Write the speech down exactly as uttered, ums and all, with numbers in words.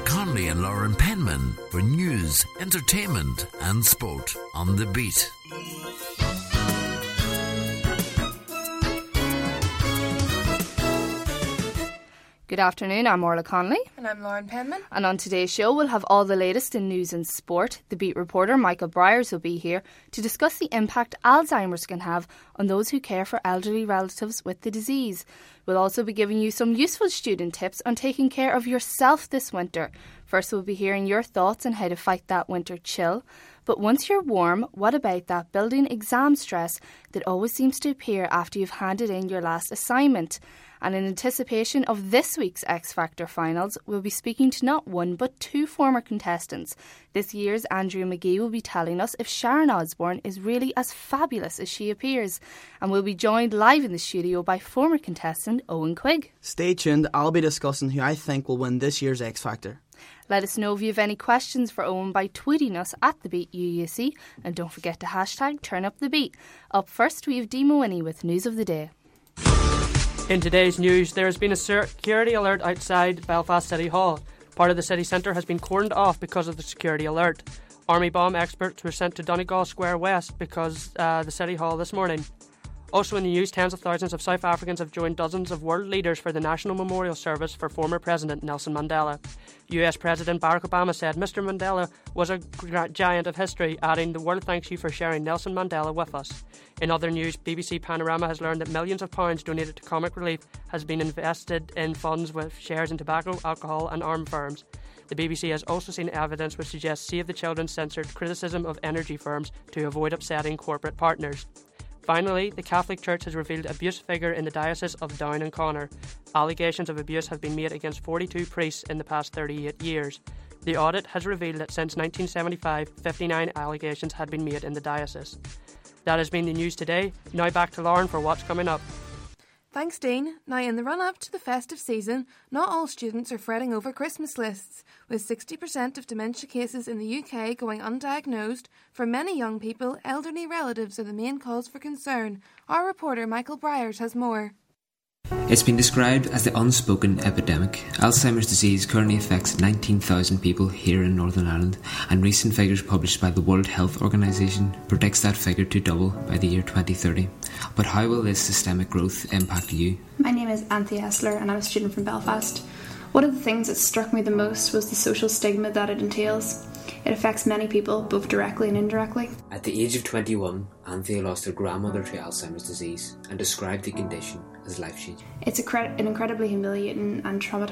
Conley and Lauren Penman for news, entertainment and sport on The Beat. Good afternoon, I'm Orla Conley. And I'm Lauren Penman. And on today's show we'll have all the latest in news and sport. The Beat reporter Michael Bryers will be here to discuss the impact Alzheimer's can have on those who care for elderly relatives with the disease. We'll also be giving you some useful student tips on taking care of yourself this winter. First we'll be hearing your thoughts on how to fight that winter chill. But once you're warm, what about that building exam stress that always seems to appear after you've handed in your last assignment? And in anticipation of this week's X Factor finals, we'll be speaking to not one but two former contestants. This year's Andrea McGee will be telling us if Sharon Osbourne is really as fabulous as she appears. And we'll be joined live in the studio by former contestant Owen Quigg. Stay tuned, I'll be discussing who I think will win this year's X Factor. Let us know if you have any questions for Owen by tweeting us at The Beat U U C. And don't forget to hashtag TurnUpTheBeat. Up first, we have Demo Winnie with News of the Day. In today's news, there has been a security alert outside Belfast City Hall. Part of the city centre has been cordoned off because of the security alert. Army bomb experts were sent to Donegal Square West because uh, the City Hall this morning. Also in the news, tens of thousands of South Africans have joined dozens of world leaders for the National Memorial Service for former President Nelson Mandela. U S President Barack Obama said Mister Mandela was a giant of history, adding, "The world thanks you for sharing Nelson Mandela with us." In other news, B B C Panorama has learned that millions of pounds donated to Comic Relief has been invested in funds with shares in tobacco, alcohol and arm firms. The B B C has also seen evidence which suggests Save the Children censored criticism of energy firms to avoid upsetting corporate partners. Finally, the Catholic Church has revealed abuse figure in the Diocese of Down and Connor. Allegations of abuse have been made against forty-two priests in the past thirty-eight years. The audit has revealed that since nineteen seventy-five, fifty-nine allegations had been made in the diocese. That has been the news today. Now back to Lauren for what's coming up. Thanks, Dean. Now, in the run-up to the festive season, not all students are fretting over Christmas lists. With sixty percent of dementia cases in the U K going undiagnosed, for many young people, elderly relatives are the main cause for concern. Our reporter Michael Bryers has more. It's been described as the unspoken epidemic. Alzheimer's disease currently affects nineteen thousand people here in Northern Ireland, and recent figures published by the World Health Organization predicts that figure to double by the year twenty thirty. But how will this systemic growth impact you? My name is Anthea Hessler and I'm a student from Belfast. One of the things that struck me the most was the social stigma that it entails. It affects many people, both directly and indirectly. At the age of twenty-one, Anthea lost her grandmother to Alzheimer's disease and described the condition as life-changing. It's a cre- an incredibly humiliating and traumatising